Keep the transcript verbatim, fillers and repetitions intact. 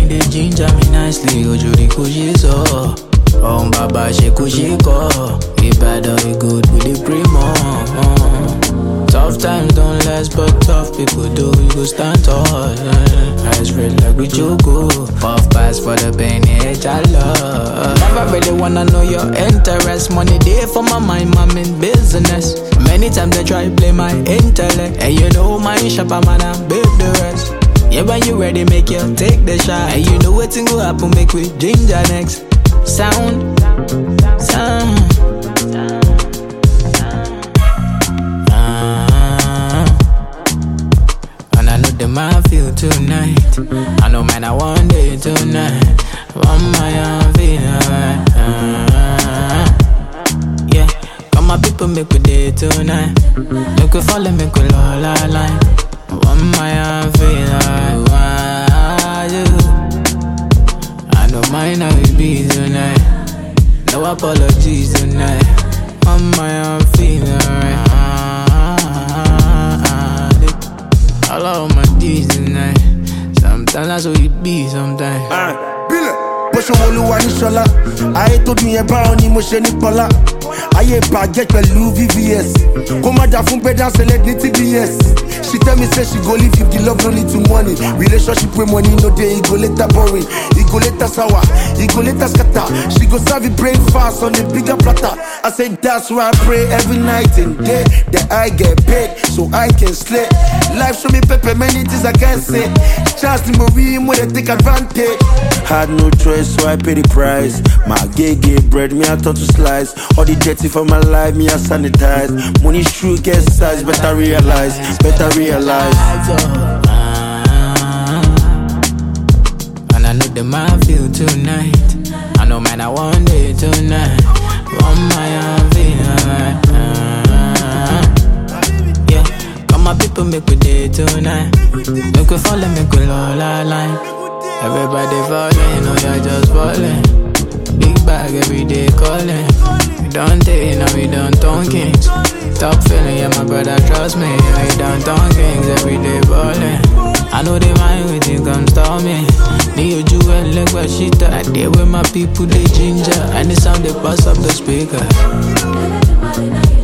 they ginger me nicely. Ojuri Kujiso. Oh, Baba, she Kushiko. If bad or it good, we the primo. Tough times don't last, but tough people do. You go stand tall. Eyes red like we choco. Puff pass for the pain, edge I love. Never really wanna know your interest. Money there for my mind, I'm in business. Many times they try to play my intellect. And you know my shopper man, I build the rest. Yeah, when you ready, make you take the shot. And you know what's gonna happen, make we ginger next. Sound, sound. I feel tonight. I know, man, I want it tonight. Want my own feel alright. Uh, yeah, come my people make we day tonight. Make we follow, make we all line. Want my own feel alright. I know mine how it be tonight. No apologies tonight. Want my own feel alright. I love my D's tonight. Sometimes that's what it be, sometimes. Ah, Billy, Bosho Oluwa ni Shola. Aye to me about ni mo she ni Pola. Aye baguette pẹ̀lú V V S. Ko ma da fún better select ni T B S. She tell me say she go leave if the love no need to money. Relationship with money no day, it go later boring. It go later sour, it go later scatter. She go serve it brain fast on the bigger platter. I say that's why I pray every night and day that I get paid so I can slay. Life show me pepper, many things I can't say. Chance the movie when they take advantage. Had no choice, so I pay the price. My gay gay bread, me I turn to slice. All the dirty for my life, me I sanitize. Money true, get size, better realize, better realize. And I know the man feel tonight. I know, man, I want it tonight. Want my own feel alright. Yeah, come my people make we day tonight. Make we follow, make we all line. Everybody falling, know you're just falling. Big bag every day calling. We don't take, now we don't talking. Top feeling, yeah, my brother, trust me. We don't talking, every day balling. I know they mind when they come stop me. Need you and look what she thought. I deal with my people, they ginger. And the sound they pass up the speaker.